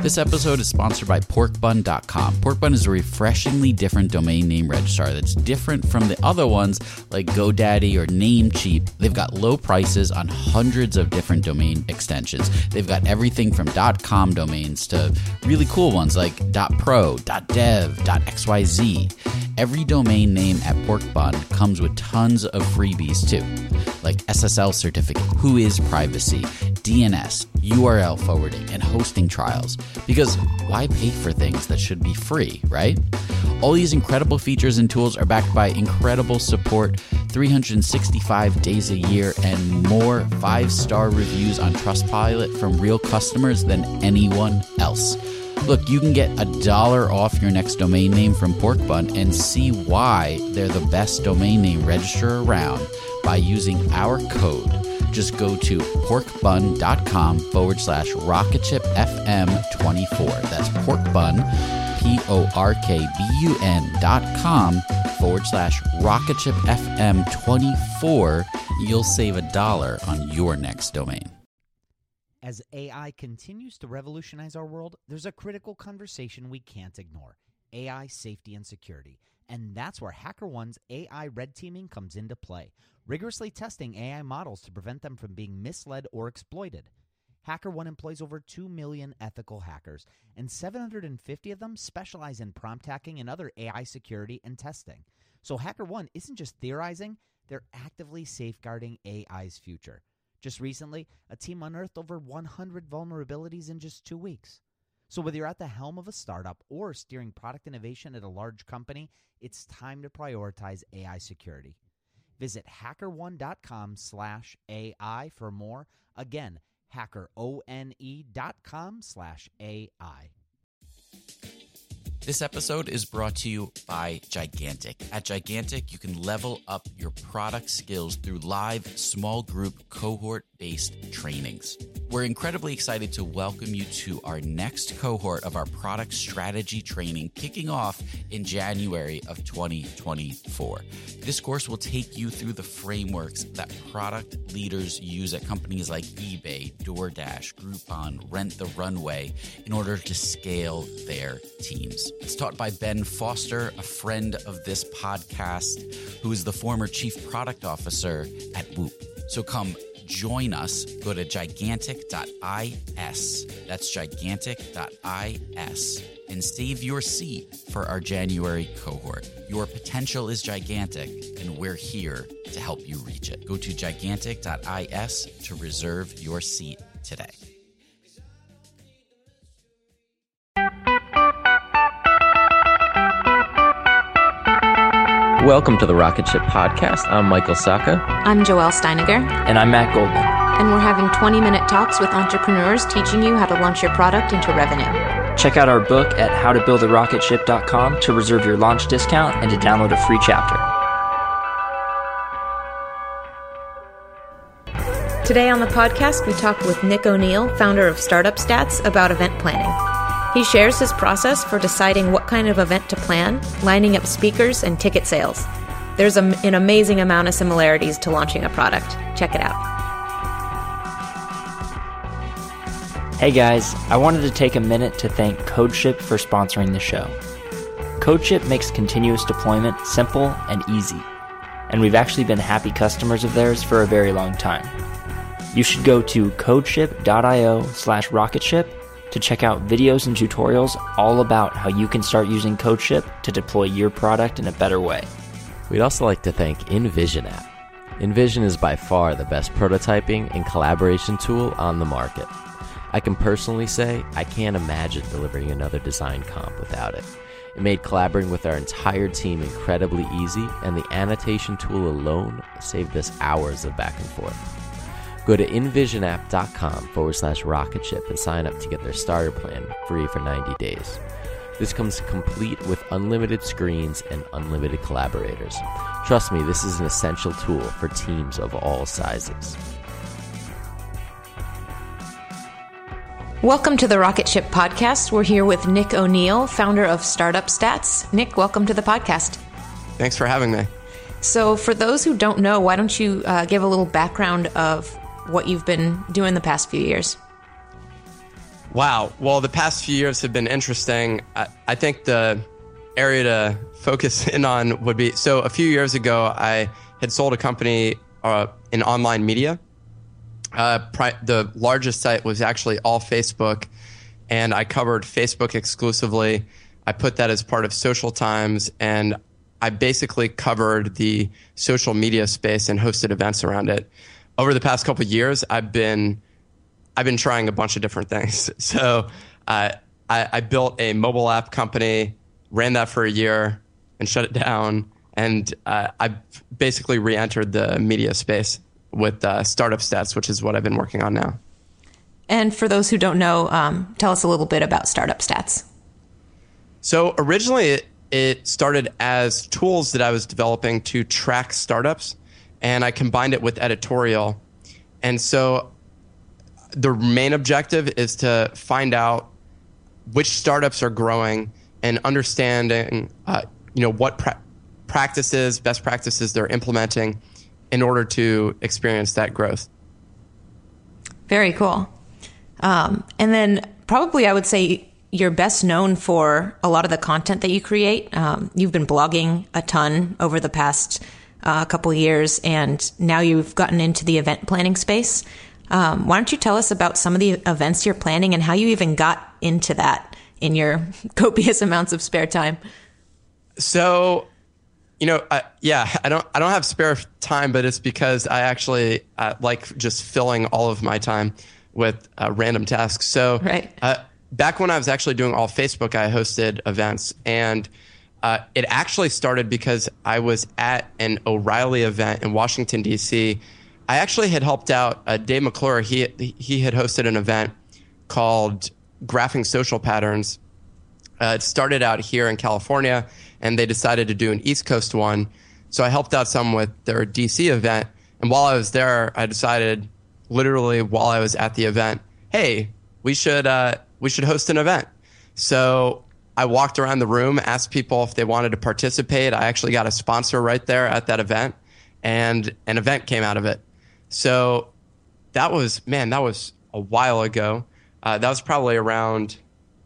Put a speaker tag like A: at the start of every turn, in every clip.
A: This episode is sponsored by porkbun.com. Porkbun is a refreshingly different domain name registrar that's different from the other ones like GoDaddy or Namecheap. They've got low prices on hundreds of different domain extensions. They've got everything from .com domains to really cool ones like .pro, .dev, .xyz. Every domain name at Porkbun comes with tons of freebies too, like SSL certificate, whois privacy, DNS, URL forwarding, and hosting trials. Because why pay for things that should be free, right? All these incredible features and tools are backed by incredible support, 365 days a year, and more 5-star reviews on Trustpilot from real customers than anyone else. Look, you can get $1 off your next domain name from Porkbun and see why they're the best domain name registrar around by using our code. Just go to porkbun.com/rocketshipfm24. That's porkbun, porkbun.com/rocketshipfm24. You'll save $1 on your next domain.
B: As AI continues to revolutionize our world, there's a critical conversation we can't ignore: AI safety and security. And that's where HackerOne's AI red teaming comes into play, rigorously testing AI models to prevent them from being misled or exploited. HackerOne employs over 2 million ethical hackers, and 750 of them specialize in prompt hacking and other AI security and testing. So HackerOne isn't just theorizing, they're actively safeguarding AI's future. Just recently, a team unearthed over 100 vulnerabilities in just 2 weeks. So whether you're at the helm of a startup or steering product innovation at a large company, it's time to prioritize AI security. Visit hackerone.com/AI for more. Again, hackerone.com/AI.
A: This episode is brought to you by Gigantic. At Gigantic, you can level up your product skills through live, small group, cohort-based trainings. We're incredibly excited to welcome you to our next cohort of our product strategy training, kicking off in January of 2024. This course will take you through the frameworks that product leaders use at companies like eBay, DoorDash, Groupon, Rent the Runway in order to scale their teams. It's taught by Ben Foster, a friend of this podcast, who is the former chief product officer at Whoop. So come join us. Go to gigantic.is. That's gigantic.is. And save your seat for our January cohort. Your potential is gigantic, and we're here to help you reach it. Go to gigantic.is to reserve your seat today.
C: Welcome to the Rocket Ship Podcast. I'm Michael Sacca.
D: I'm Joelle Steiniger.
E: And I'm Matt Goldman.
D: And we're having 20-minute talks with entrepreneurs teaching you how to launch your product into revenue.
E: Check out our book at howtobuildarocketship.com to reserve your launch discount and to download a free chapter.
D: Today on the podcast, we talk with Nick O'Neill, founder of Startup Stats, about event planning. He shares his process for deciding what kind of event to plan, lining up speakers, and ticket sales. There's an amazing amount of similarities to launching a product. Check it out.
E: Hey guys, I wanted to take a minute to thank CodeShip for sponsoring the show. CodeShip makes continuous deployment simple and easy, and we've actually been happy customers of theirs for a very long time. You should go to codeship.io/rocketship to check out videos and tutorials all about how you can start using CodeShip to deploy your product in a better way.
C: We'd also like to thank InVision app. InVision is by far the best prototyping and collaboration tool on the market. I can personally say I can't imagine delivering another design comp without it. It made collaborating with our entire team incredibly easy, and the annotation tool alone saved us hours of back and forth. Go to invisionapp.com/rocketship and sign up to get their starter plan free for 90 days. This comes complete with unlimited screens and unlimited collaborators. Trust me, this is an essential tool for teams of all sizes.
D: Welcome to the Rocket Ship Podcast. We're here with Nick O'Neill, founder of Startup Stats. Nick, welcome to the podcast.
F: Thanks for having me.
D: So for those who don't know, why don't you give a little background of what you've been doing the past few years?
F: Wow. Well, the past few years have been interesting. I think the area to focus in on would be, so a few years ago, I had sold a company in online media. The largest site was actually all Facebook, and I covered Facebook exclusively. I put that as part of Social Times, and I basically covered the social media space and hosted events around it. Over the past couple of years, I've been trying a bunch of different things. So I built a mobile app company, ran that for a year, and shut it down. And I basically re-entered the media space with Startup Stats, which is what I've been working on now.
D: And for those who don't know, tell us a little bit about Startup Stats.
F: So originally, it started as tools that I was developing to track startups, and I combined it with editorial. And so the main objective is to find out which startups are growing and understanding, what practices, best practices they're implementing in order to experience that growth.
D: Very cool. And then probably I would say you're best known for a lot of the content that you create. You've been blogging a ton over the past couple of years, and now you've gotten into the event planning space. Why don't you tell us about some of the events you're planning and how you even got into that in your copious amounts of spare time?
F: So, I don't have spare time, but it's because I actually like just filling all of my time with random tasks. So,
D: right.
F: Back when I was actually doing all Facebook, I hosted events, and it actually started because I was at an O'Reilly event in Washington, D.C. I actually had helped out Dave McClure. He had hosted an event called Graphing Social Patterns. It started out here in California, and they decided to do an East Coast one. So I helped out some with their DC event. And while I was there, I decided, literally while I was at the event, hey, we should host an event. So I walked around the room, asked people if they wanted to participate. I actually got a sponsor right there at that event, and an event came out of it. So that was a while ago. That was probably around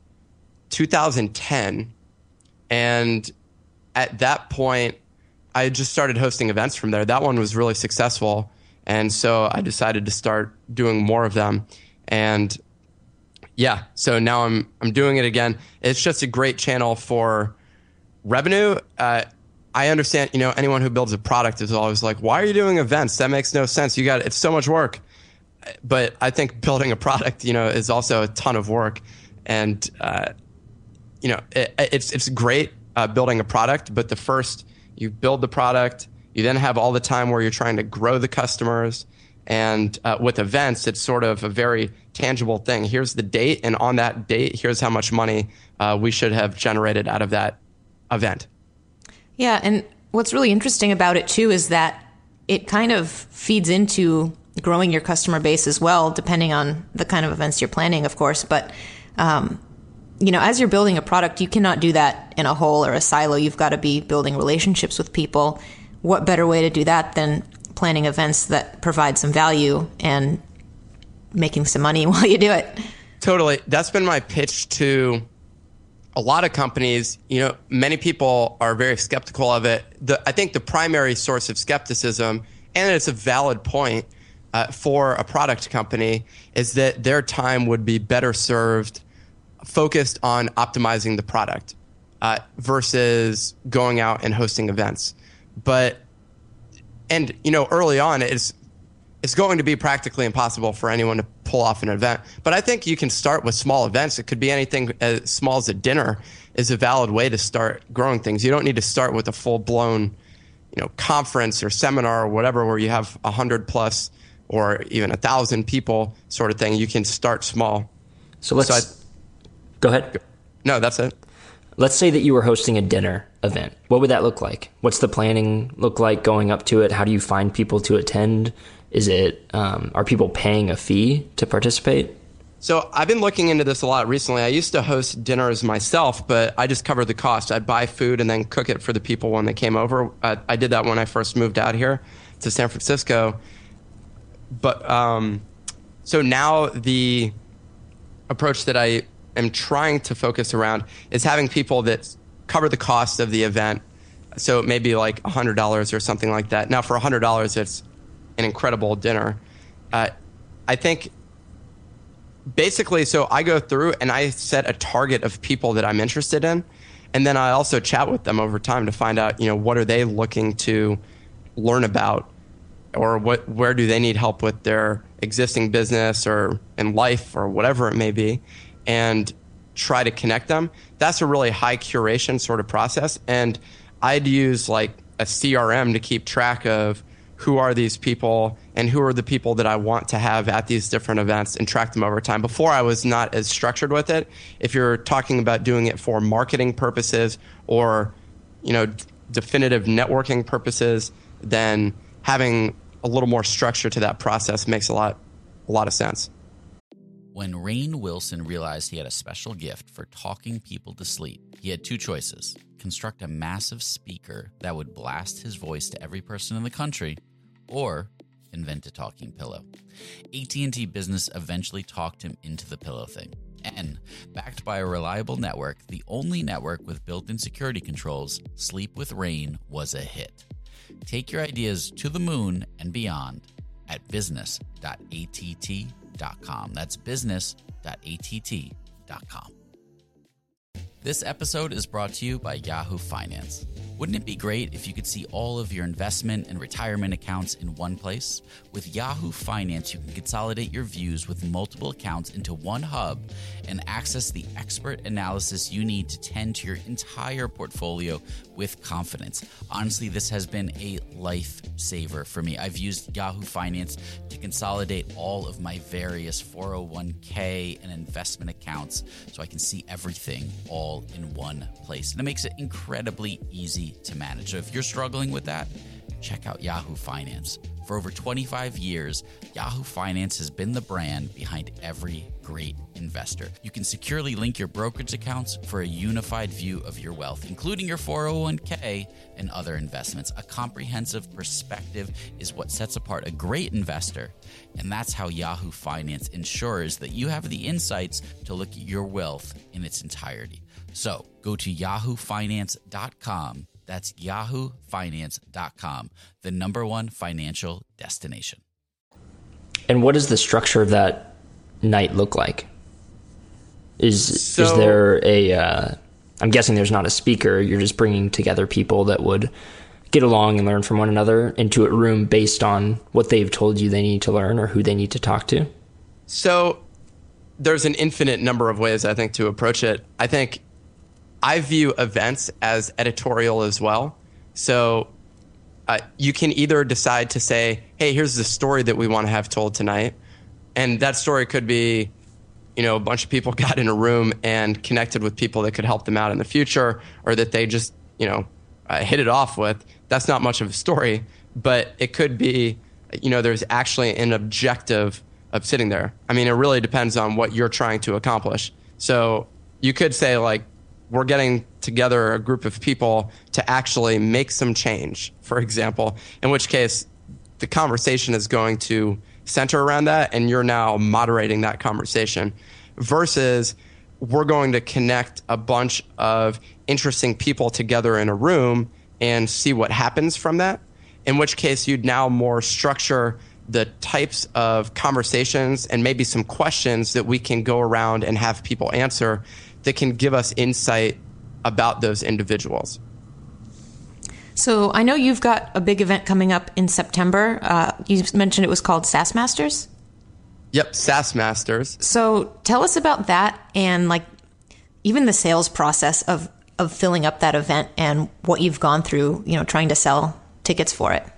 F: 2010. And at that point, I had just started hosting events from there. That one was really successful. And so I decided to start doing more of them. And yeah, so now I'm doing it again. It's just a great channel for revenue. I understand, anyone who builds a product is always like, why are you doing events? That makes no sense. It's so much work. But I think building a product, is also a ton of work. And, it's great building a product, but first you build the product, you then have all the time where you're trying to grow the customers. And with events, it's sort of a very tangible thing. Here's the date, and on that date, here's how much money we should have generated out of that event.
D: Yeah, and what's really interesting about it, too, is that it kind of feeds into growing your customer base as well, depending on the kind of events you're planning, of course. But, as you're building a product, you cannot do that in a hole or a silo. You've got to be building relationships with people. What better way to do that than planning events that provide some value and making some money while you do it?
F: Totally. That's been my pitch to a lot of companies. Many people are very skeptical of it. I think the primary source of skepticism, and it's a valid point for a product company, is that their time would be better served focused on optimizing the product versus going out and hosting events. And early on, it's going to be practically impossible for anyone to pull off an event. But I think you can start with small events. It could be anything as small as a dinner is a valid way to start growing things. You don't need to start with a full-blown, conference or seminar or whatever where you have 100 plus or even 1,000 people sort of thing. You can start small.
E: So go ahead.
F: No, that's it.
E: Let's say that you were hosting a dinner event. What would that look like? What's the planning look like going up to it? How do you find people to attend? Is it, are people paying a fee to participate?
F: So I've been looking into this a lot recently. I used to host dinners myself, but I just covered the cost. I'd buy food and then cook it for the people when they came over. I did that when I first moved out here to San Francisco. But so now approach that I am trying to focus around is having people that cover the cost of the event. So it may be like $100 or something like that. Now, for $100, it's an incredible dinner. I think basically, so I go through and I set a target of people that I'm interested in. And then I also chat with them over time to find out, what are they looking to learn about, or where do they need help with their existing business or in life or whatever it may be, and try to connect them. That's a really high curation sort of process. And I'd use like a CRM to keep track of who are these people and who are the people that I want to have at these different events and track them over time. Before, I was not as structured with it. If you're talking about doing it for marketing purposes or, definitive networking purposes, then having a little more structure to that process makes a lot of sense.
A: When Rainn Wilson realized he had a special gift for talking people to sleep, he had two choices: construct a massive speaker that would blast his voice to every person in the country, or invent a talking pillow. AT&T Business eventually talked him into the pillow thing. And backed by a reliable network, the only network with built-in security controls, Sleep with Rainn was a hit. Take your ideas to the moon and beyond at business.att.com. That's business.att.com. This episode is brought to you by Yahoo Finance. Wouldn't it be great if you could see all of your investment and retirement accounts in one place? With Yahoo Finance, you can consolidate your views with multiple accounts into one hub and access the expert analysis you need to tend to your entire portfolio with confidence. Honestly, this has been a lifesaver for me. I've used Yahoo Finance to consolidate all of my various 401k and investment accounts so I can see everything all in one place. And it makes it incredibly easy to manage. So if you're struggling with that, check out Yahoo Finance. For over 25 years, Yahoo Finance has been the brand behind every great investor. You can securely link your brokerage accounts for a unified view of your wealth, including your 401k and other investments. A comprehensive perspective is what sets apart a great investor, and that's how Yahoo Finance ensures that you have the insights to look at your wealth in its entirety. So go to yahoofinance.com. That's yahoofinance.com, the number one financial destination.
E: And what does the structure of that night look like? Is there a, I'm guessing there's not a speaker, you're just bringing together people that would get along and learn from one another into a room based on what they've told you they need to learn or who they need to talk to?
F: So there's an infinite number of ways, I think, to approach it. I think I view events as editorial as well. So you can either decide to say, hey, here's the story that we want to have told tonight. And that story could be, a bunch of people got in a room and connected with people that could help them out in the future, or that they just, hit it off with. That's not much of a story, but it could be, there's actually an objective of sitting there. I mean, it really depends on what you're trying to accomplish. So you could say, like, we're getting together a group of people to actually make some change, for example, in which case the conversation is going to center around that, and you're now moderating that conversation, versus we're going to connect a bunch of interesting people together in a room and see what happens from that, in which case you'd now more structure the types of conversations and maybe some questions that we can go around and have people answer that can give us insight about those individuals.
D: So I know you've got a big event coming up in September. You mentioned it was called SaaS Masters?
F: Yep, SaaS Masters.
D: So tell us about that and even the sales process of filling up that event and what you've gone through, trying to sell tickets for it.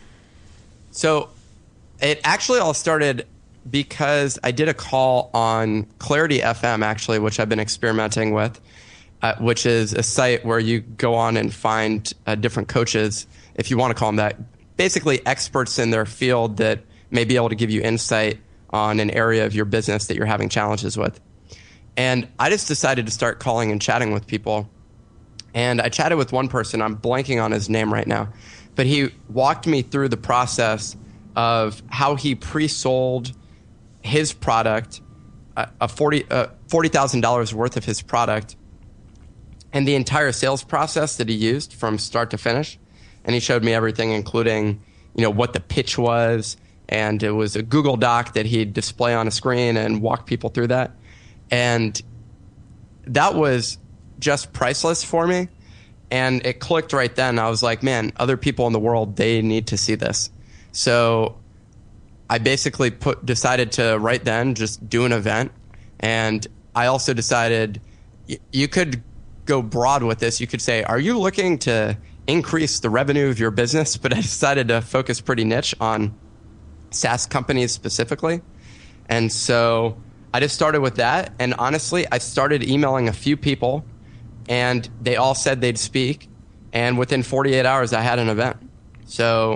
F: So it actually all started because I did a call on Clarity FM, actually, which I've been experimenting with, which is a site where you go on and find different coaches, if you want to call them that, basically experts in their field that may be able to give you insight on an area of your business that you're having challenges with. And I just decided to start calling and chatting with people. And I chatted with one person, I'm blanking on his name right now, but he walked me through the process of how he pre-sold his product $40,000 worth of his product, and the entire sales process that he used from start to finish. And he showed me everything, including, what the pitch was. And it was a Google Doc that he'd display on a screen and walk people through that. And that was just priceless for me. And it clicked right then. I was like, man, other people in the world, they need to see this. So I basically decided to right then just do an event. And I also decided you could go broad with this. You could say, are you looking to increase the revenue of your business? But I decided to focus pretty niche on SaaS companies specifically. And so I just started with that. And honestly, I started emailing a few people, and they all said they'd speak. And within 48 hours, I had an event. So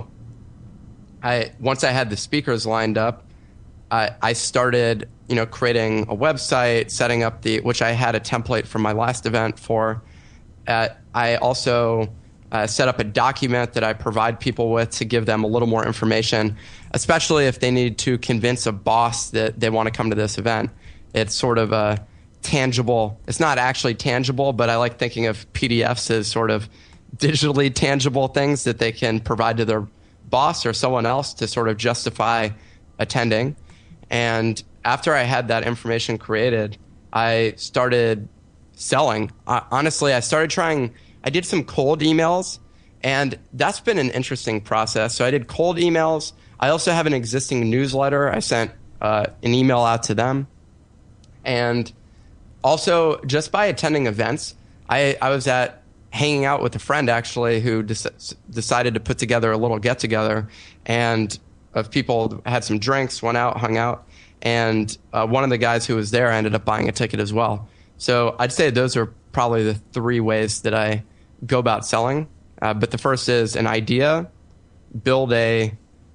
F: once I had the speakers lined up, I started, creating a website, setting up which I had a template from my last event for. I also set up a document that I provide people with to give them a little more information, especially if they need to convince a boss that they want to come to this event. It's sort of a tangible. It's not actually tangible, but I like thinking of PDFs as sort of digitally tangible things that they can provide to their boss or someone else to sort of justify attending. And after I had that information created, I started selling. Honestly, I did some cold emails, and that's been an interesting process. So I did cold emails. I also have an existing newsletter. I sent an email out to them. And also, just by attending events, I was hanging out with a friend, actually, who decided to put together a little get-together, and of people had some drinks, went out, hung out, and one of the guys who was there ended up buying a ticket as well. So I'd say those are probably the three ways that I go about selling. But the first is an idea, build a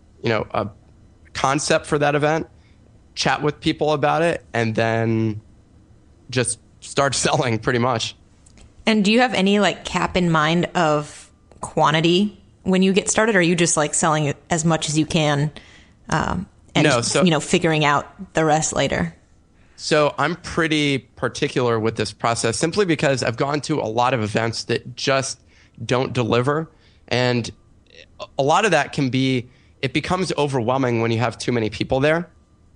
F: concept for that event, chat with people about it, and then just start selling pretty much.
D: And do you have any cap in mind of quantity when you get started? Or are you just selling as much as you can and figuring out the rest later?
F: So I'm pretty particular with this process simply because I've gone to a lot of events that just don't deliver. And a lot of that it becomes overwhelming when you have too many people there.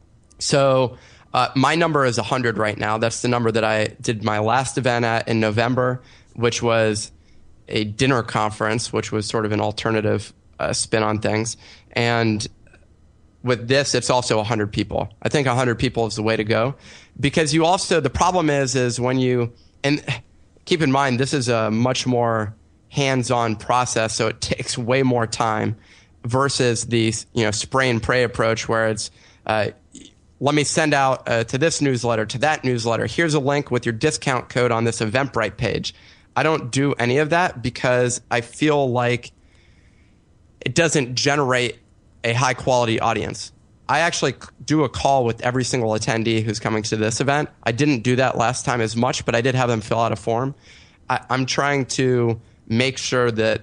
F: So my number is 100 right now. That's the number that I did my last event at in November, which was a dinner conference, which was sort of an alternative spin on things. And with this, it's also 100 people. I think 100 people is the way to go, because the problem is when and keep in mind, this is a much more hands-on process, so it takes way more time versus the spray and pray approach, where it's let me send out to this newsletter, to that newsletter. Here's a link with your discount code on this Eventbrite page. I don't do any of that because I feel like it doesn't generate a high quality audience. I actually do a call with every single attendee who's coming to this event. I didn't do that last time as much, but I did have them fill out a form. I'm trying to make sure that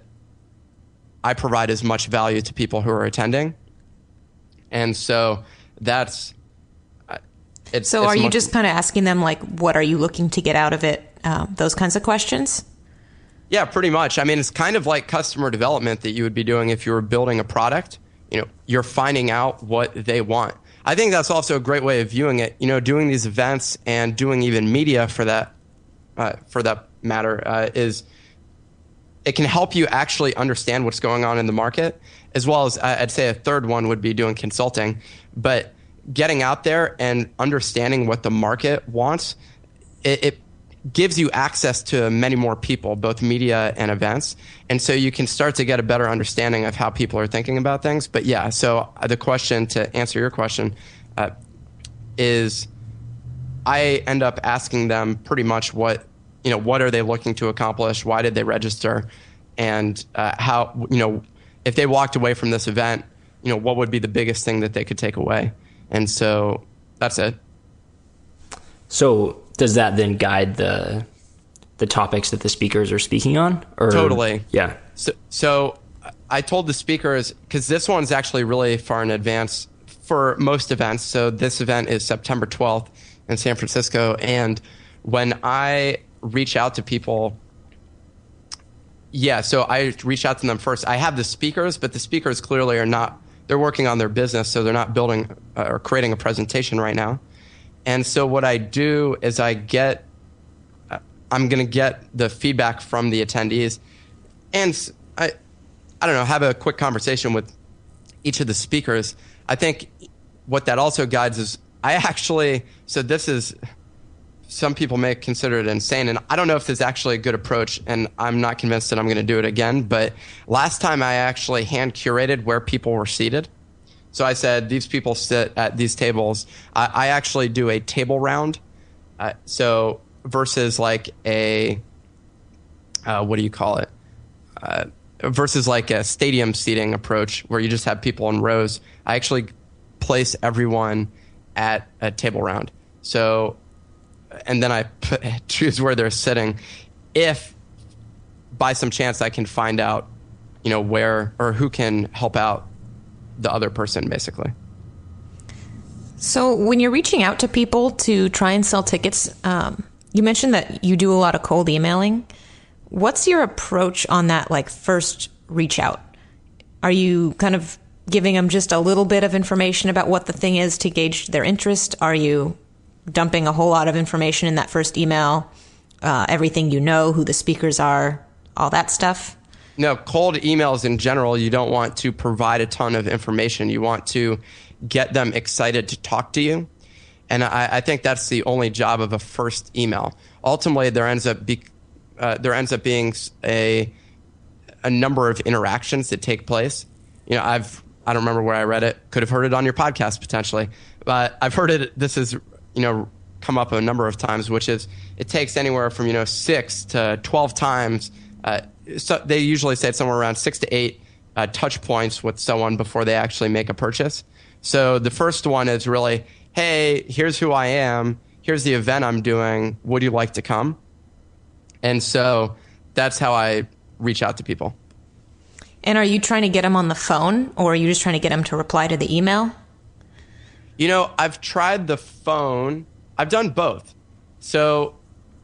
F: I provide as much value to people who are attending. And so that's it's.
D: So are you just kind of asking them what are you looking to get out of it? Those kinds of questions?
F: Yeah, pretty much. I mean, it's kind of like customer development that you would be doing if you were building a product. You're finding out what they want. I think that's also a great way of viewing it. Doing these events and doing even media for that matter is it can help you actually understand what's going on in the market, as well as I'd say a third one would be doing consulting. But getting out there and understanding what the market wants, it gives you access to many more people, both media and events. And so you can start to get a better understanding of how people are thinking about things. But yeah, so the question, to answer your question, is I end up asking them pretty much what are they looking to accomplish? Why did they register? And how, if they walked away from this event, what would be the biggest thing that they could take away? And so that's it.
E: So does that then guide the topics that the speakers are speaking on? Or?
F: Totally.
E: Yeah.
F: So I told the speakers, because this one's actually really far in advance for most events. So this event is September 12th. in San Francisco. And when I reach out to people, so I reach out to them first. I have the speakers, but the speakers clearly are not, they're working on their business, so they're not building or creating a presentation right now. And so what I do is I'm going to get the feedback from the attendees, and I don't know, have a quick conversation with each of the speakers. I think what that also guides is this is, some people may consider it insane, and I don't know if this is actually a good approach, and I'm not convinced that I'm going to do it again, but last time I actually hand curated where people were seated. So I said, these people sit at these tables. I actually do a table round. So versus like a, what do you call it? Versus like a stadium seating approach where you just have people in rows. I actually place everyone at a table round. So, and then I choose where they're sitting. If by some chance I can find out, where or who can help out the other person, basically.
D: So when you're reaching out to people to try and sell tickets, you mentioned that you do a lot of cold emailing. What's your approach on that, like, first reach out? Are you kind of giving them just a little bit of information about what the thing is to gauge their interest? Are you dumping a whole lot of information in that first email, everything who the speakers are, all that stuff?
F: No, cold emails in general, you don't want to provide a ton of information. You want to get them excited to talk to you. And I think that's the only job of a first email. Ultimately, there ends up being a number of interactions that take place. I don't remember where I read it. Could have heard it on your podcast potentially, but I've heard it. This is come up a number of times, which is it takes anywhere from 6 to 12 times. So they usually say it's somewhere around 6 to 8 touch points with someone before they actually make a purchase. So the first one is really, hey, here's who I am. Here's the event I'm doing. Would you like to come? And so that's how I reach out to people.
D: And are you trying to get them on the phone, or are you just trying to get them to reply to the email?
F: I've tried the phone. I've done both. So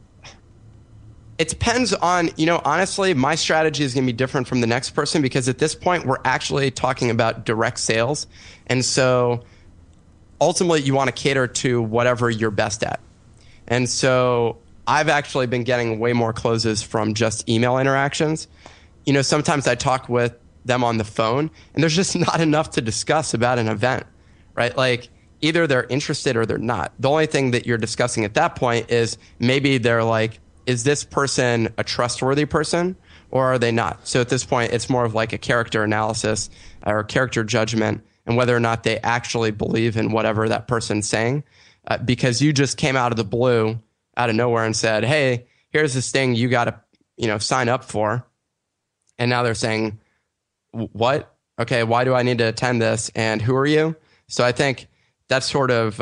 F: it depends on, honestly, my strategy is going to be different from the next person, because at this point we're actually talking about direct sales. And so ultimately you want to cater to whatever you're best at. And so I've actually been getting way more closes from just email interactions. Sometimes I talk with them on the phone and there's just not enough to discuss about an event, right? Like either they're interested or they're not. The only thing that you're discussing at that point is maybe they're like, is this person a trustworthy person or are they not? So at this point, it's more of like a character analysis or character judgment and whether or not they actually believe in whatever that person's saying. Because you just came out of the blue, out of nowhere and said, hey, here's this thing you got to, sign up for. And now they're saying, what? Okay, why do I need to attend this? And who are you? So I think that's sort of,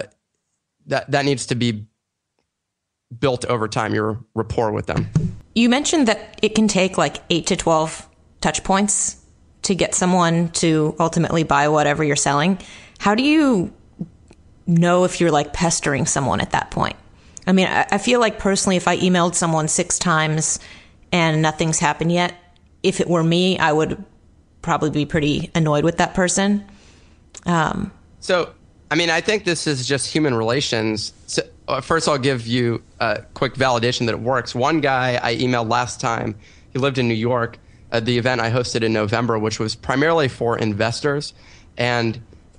F: that needs to be built over time, your rapport with them.
D: You mentioned that it can take like 8 to 12 touch points to get someone to ultimately buy whatever you're selling. How do you know if you're like pestering someone at that point? I mean, I feel like personally, if I emailed someone 6 times and nothing's happened yet, if it were me, I would probably be pretty annoyed with that person.
F: So, I mean, I think this is just human relations. So, first, I'll give you a quick validation that it works. One guy I emailed last time, he lived in New York, the event I hosted in November, which was primarily for investors. And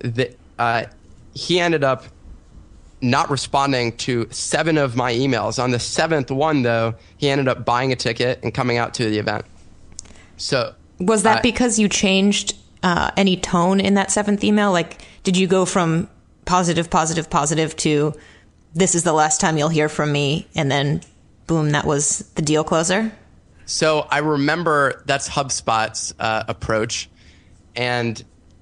F: he ended up not responding to 7 of my emails. On the 7th one, though, he ended up buying a ticket and coming out to the event. So
D: was that because you changed any tone in that 7th email? Like, did you go from positive to this is the last time you'll hear from me, and then boom, that was the deal closer?
F: So I remember that's HubSpot's approach. And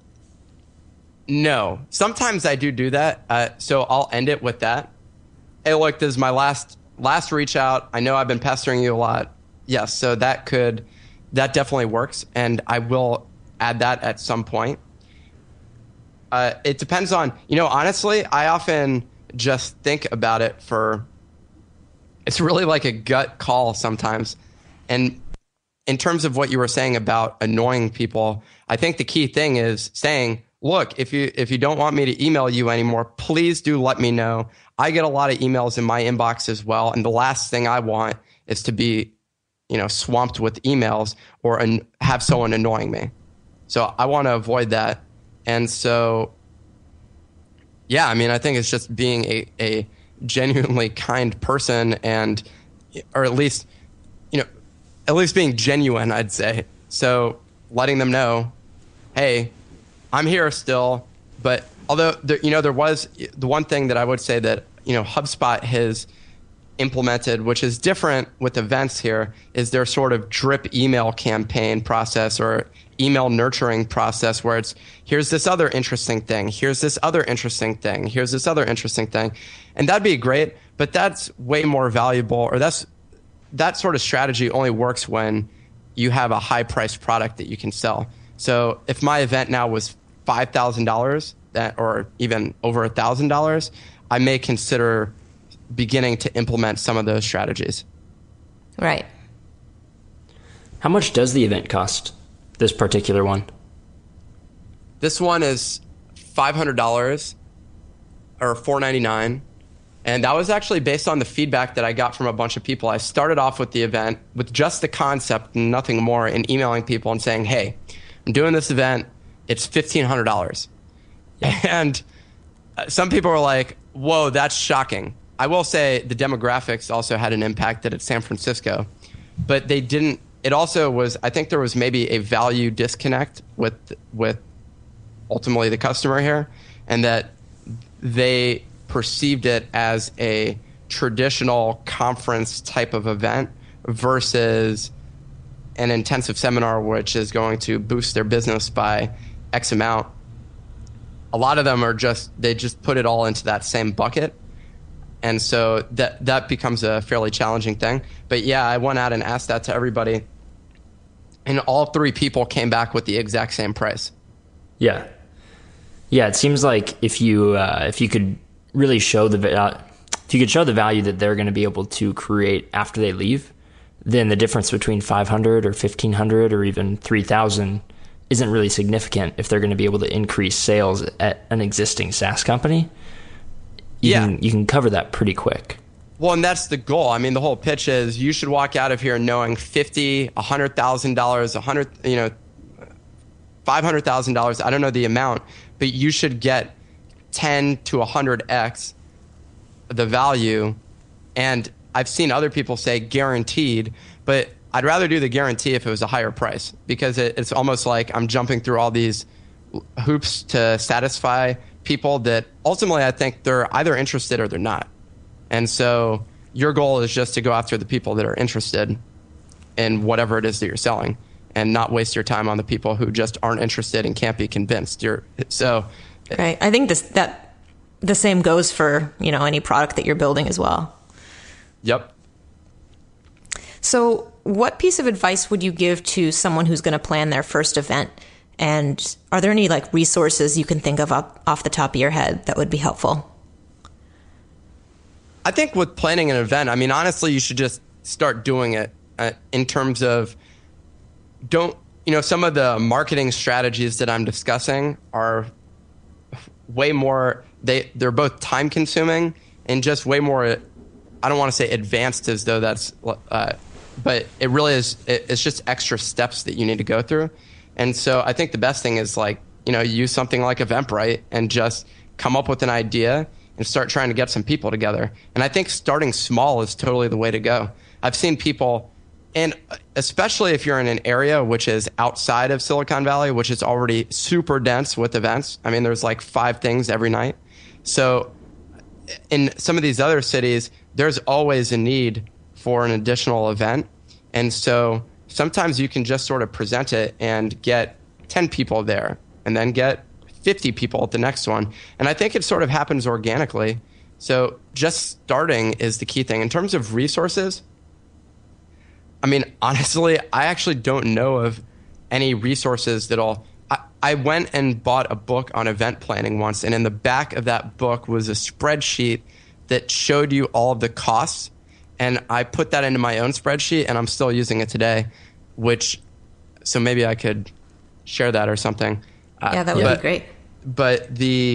F: no, sometimes I do that. So I'll end it with that. Hey, look, this is my last reach out. I know I've been pestering you a lot. Yes, so that definitely works. And I will add that at some point. It depends on, honestly, I often just think about it it's really like a gut call sometimes. And in terms of what you were saying about annoying people, I think the key thing is saying, look, if you don't want me to email you anymore, please do let me know. I get a lot of emails in my inbox as well. And the last thing I want is to be, swamped with emails or have someone annoying me. So I want to avoid that. And so, yeah, I mean, I think it's just being a genuinely kind person or at least being genuine, I'd say. So letting them know, hey, I'm here still. But although, there was the one thing that I would say that, HubSpot has implemented, which is different with events here, is their sort of drip email campaign process or email nurturing process where it's, here's this other interesting thing, here's this other interesting thing, here's this other interesting thing. And that'd be great, but that's way more valuable, or that sort of strategy only works when you have a high priced product that you can sell. So if my event now was $5,000 or even over $1,000, I may consider beginning to implement some of those strategies.
D: Right.
E: How much does the event cost, this particular one?
F: This one is $500 or $499. And that was actually based on the feedback that I got from a bunch of people. I started off with the event with just the concept and nothing more, and emailing people and saying, hey, I'm doing this event. It's $1,500. Yeah. And some people were like, whoa, that's shocking. I will say the demographics also had an impact that it's San Francisco, but they didn't. It also was, I think there was maybe a value disconnect with ultimately the customer here, and that they perceived it as a traditional conference type of event versus an intensive seminar, which is going to boost their business by X amount. A lot of them they just put it all into that same bucket. And so that becomes a fairly challenging thing. But yeah, I went out and asked that to everybody, and all three people came back with the exact same price.
E: Yeah. Yeah, it seems like if you could really show the value that they're going to be able to create after they leave, then the difference between $500 or $1,500 or even $3,000 isn't really significant if they're going to be able to increase sales at an existing SaaS company. You can cover that pretty quick.
F: Well, and that's the goal. I mean, the whole pitch is you should walk out of here knowing $50,000, $100,000, $500,000. I don't know the amount, but you should get 10 to 100x the value. And I've seen other people say guaranteed, but I'd rather do the guarantee if it was a higher price, because it's almost like I'm jumping through all these hoops to satisfy people that ultimately I think they're either interested or they're not. And so your goal is just to go after the people that are interested in whatever it is that you're selling, and not waste your time on the people who just aren't interested and can't be convinced.
D: Right. I think that the same goes for, any product that you're building as well.
F: Yep.
D: So what piece of advice would you give to someone who's going to plan their first event? And are there any resources you can think of off the top of your head that would be helpful?
F: I think with planning an event, I mean, honestly, you should just start doing it in terms of some of the marketing strategies that I'm discussing are way more, they're both time consuming and just way more, I don't want to say advanced as though that's, but it really is, it's just extra steps that you need to go through. And so I think the best thing is use something like Eventbrite and just come up with an idea and start trying to get some people together. And I think starting small is totally the way to go. I've seen people, and especially if you're in an area which is outside of Silicon Valley, which is already super dense with events. I mean, there's 5 things every night. So in some of these other cities, there's always a need for an additional event. And so sometimes you can just sort of present it and get 10 people there and then get 50 people at the next one. And I think it sort of happens organically. So just starting is the key thing. In terms of resources, I mean, honestly, I actually don't know of any resources I went and bought a book on event planning once, and in the back of that book was a spreadsheet that showed you all of the costs. And I put that into my own spreadsheet, and I'm still using it today, so maybe I could share that or something.
D: Yeah, that would be great.
F: But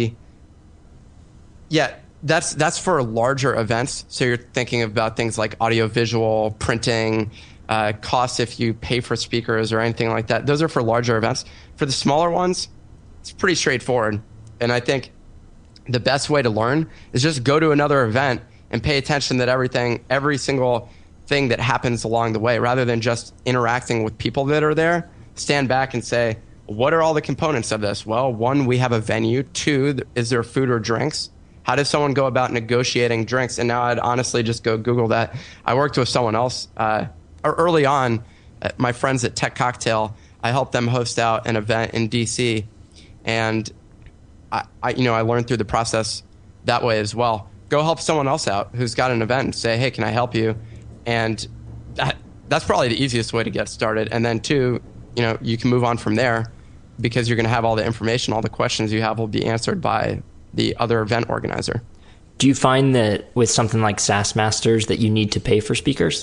F: that's for larger events. So you're thinking about things like audiovisual, printing, costs if you pay for speakers or anything like that. Those are for larger events. For the smaller ones, it's pretty straightforward. And I think the best way to learn is just go to another event and pay attention that every single thing that happens along the way, rather than just interacting with people that are there. Stand back and say, what are all the components of this? Well, 1, we have a venue. 2, is there food or drinks? How does someone go about negotiating drinks? And now I'd honestly just go Google that. I worked with someone else early on, my friends at Tech Cocktail. I helped them host out an event in DC, and I learned through the process that way as well. Go help someone else out who's got an event and say, hey, can I help you? And that's probably the easiest way to get started. And then 2, you can move on from there, because you're going to have all the information, all the questions you have will be answered by the other event organizer.
E: Do you find that with something like SaaS Masters that you need to pay for speakers?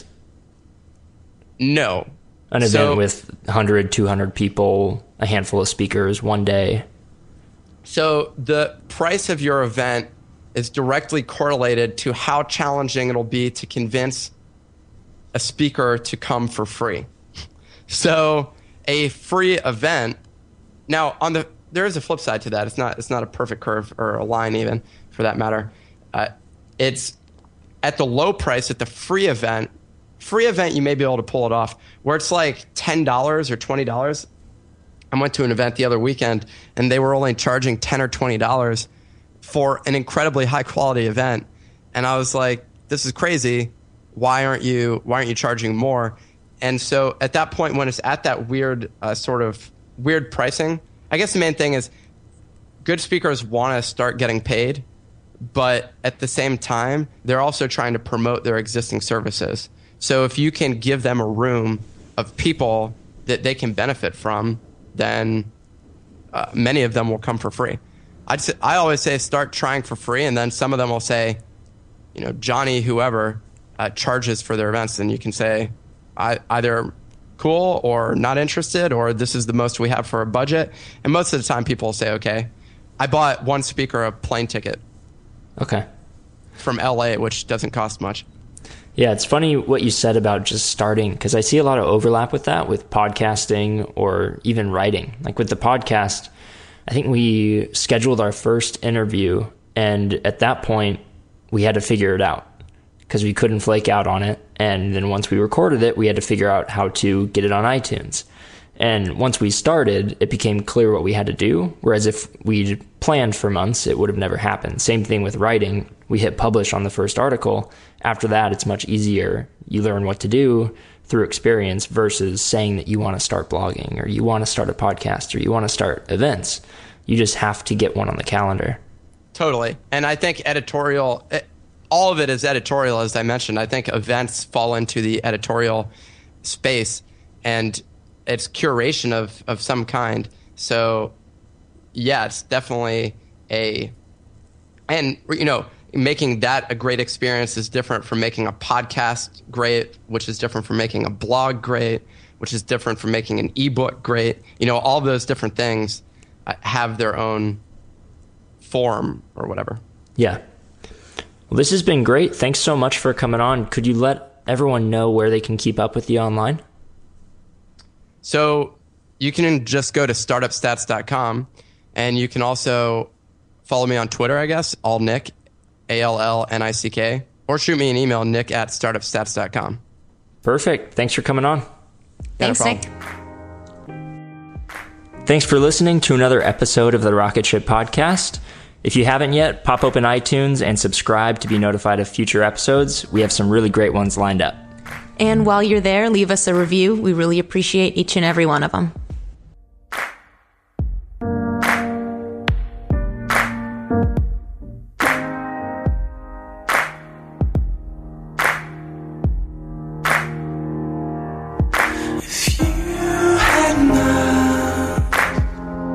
F: No.
E: An event with 100, 200 people, a handful of speakers, one day.
F: So the price of your event is directly correlated to how challenging it'll be to convince a speaker to come for free. So a free event, now there is a flip side to that. It's not a perfect curve or a line even, for that matter. It's at the low price at the free event. Free event, you may be able to pull it off. Where it's like $10 or $20. I went to an event the other weekend, and they were only charging $10 or $20 for an incredibly high quality event. And I was like, this is crazy. Why aren't you charging more? And so at that point, when it's at that weird sort of weird pricing, I guess the main thing is good speakers want to start getting paid, but at the same time, they're also trying to promote their existing services. So if you can give them a room of people that they can benefit from, then many of them will come for free. I always say start trying for free, and then some of them will say, Johnny, whoever, charges for their events, and you can say either cool or not interested, or this is the most we have for a budget. And most of the time people will say, okay. I bought one speaker a plane ticket.
E: Okay.
F: From LA, which doesn't cost much.
E: Yeah, it's funny what you said about just starting, because I see a lot of overlap with that, with podcasting or even writing. Like with the podcast, I think we scheduled our first interview, and at that point, we had to figure it out because we couldn't flake out on it. And then once we recorded it, we had to figure out how to get it on iTunes. And once we started, it became clear what we had to do. Whereas if we'd planned for months, it would have never happened. Same thing with writing. We hit publish on the first article. After that, it's much easier. You learn what to do through experience versus saying that you want to start blogging or you want to start a podcast or you want to start events. You just have to get one on the calendar.
F: Totally. And I think editorial, all of it is editorial, as I mentioned. I think events fall into the editorial space, and it's curation of some kind. So yeah, it's definitely making that a great experience is different from making a podcast great, which is different from making a blog great, which is different from making an ebook great. All those different things have their own form or whatever.
E: Yeah. Well, this has been great. Thanks so much for coming on. Could you let everyone know where they can keep up with you online?
F: So you can just go to startupstats.com, and you can also follow me on Twitter, I guess, allnick, ALLNICK, or shoot me an email, nick@startupstats.com.
E: Perfect. Thanks for coming on.
D: Thanks, Nick.
E: Thanks for listening to another episode of the Rocket Ship Podcast. If you haven't yet, pop open iTunes and subscribe to be notified of future episodes. We have some really great ones lined up.
D: And while you're there, leave us a review. We really appreciate each and every one of them.
G: If you had not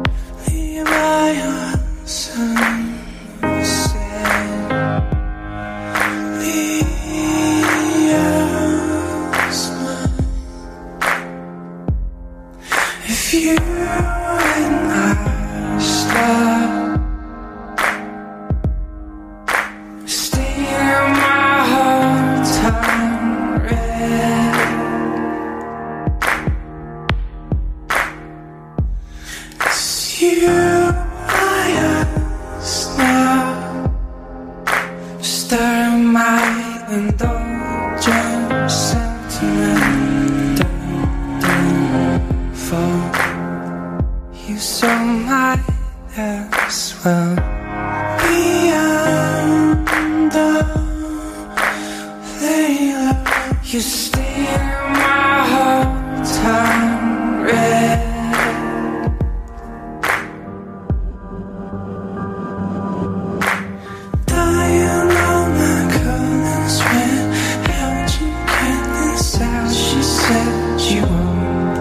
G: just sentimental. You so might as well be under Layla. You stay in my whole time red. Dying on my colors red. How'd you get this out? She said you won't.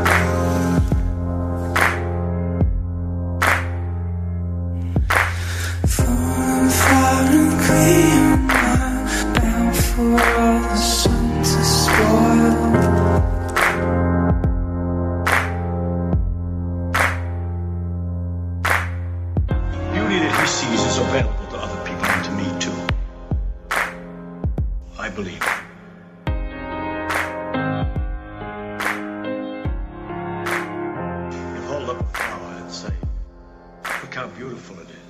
G: Falling far and clear, I'm bound for all the sun to spoil.
H: Beauty that he sees is available to other people and to me too. I believe it. You hold up a flower and say, look how beautiful it is.